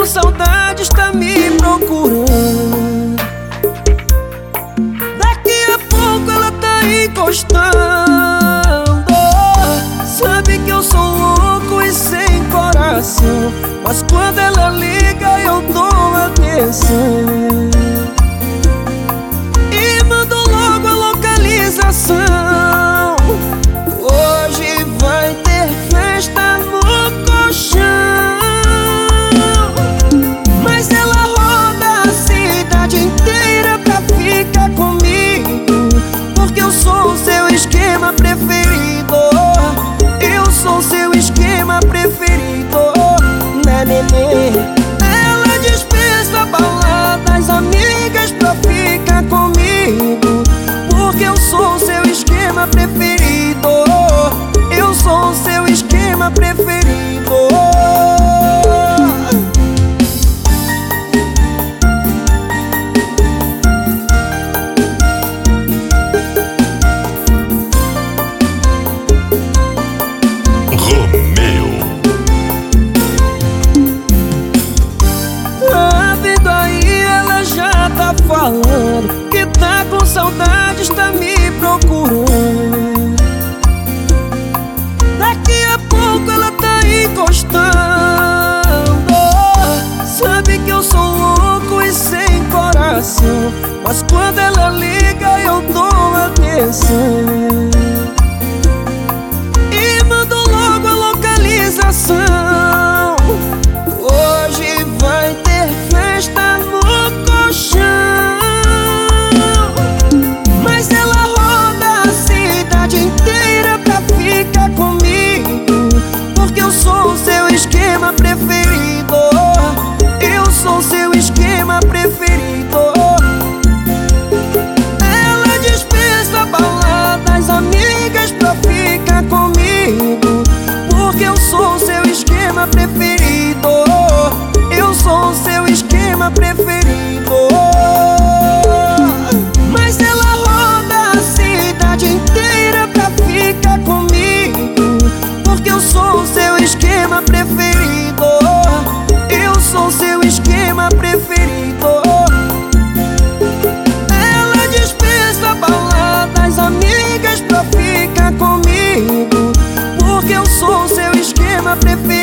saudade está me procurando. Daqui a pouco ela tá encostando. Sabe que eu sou louco e sem coração, mas quando ela liga eu dou atenção e mando logo a localização. Hoje vai ter festa no colchão, mas ela roda a cidade inteira pra ficar comigo, porque eu sou o seu esquema preferido. Eu sou o seu esquema preferido, né, nenê? Ela dispensa baladas, amigas pra ficar comigo, porque eu sou o seu esquema preferido. Eu sou o seu esquema preferido. Falando que tá com saudade, está me procurando. Daqui a pouco ela tá encostando. Sabe que eu sou louco e sem coração, mas quando ela liga eu dou atenção e mando logo a localização. Hoje vai ter festa no colchão, mas ela roda a cidade inteira pra ficar comigo, porque eu sou o seu esquema preferido. Eu sou o seu esquema preferido. Ela dispensa baladas, amigas pra ficar comigo, porque eu sou o seu esquema preferido. Eu sou o seu esquema preferido. Mas ela roda a cidade inteira pra ficar comigo, porque eu sou o seu esquema preferido. Eu sou o seu esquema preferido. Ela dispensa baladas, amigas pra ficar comigo, porque eu sou o seu esquema preferido.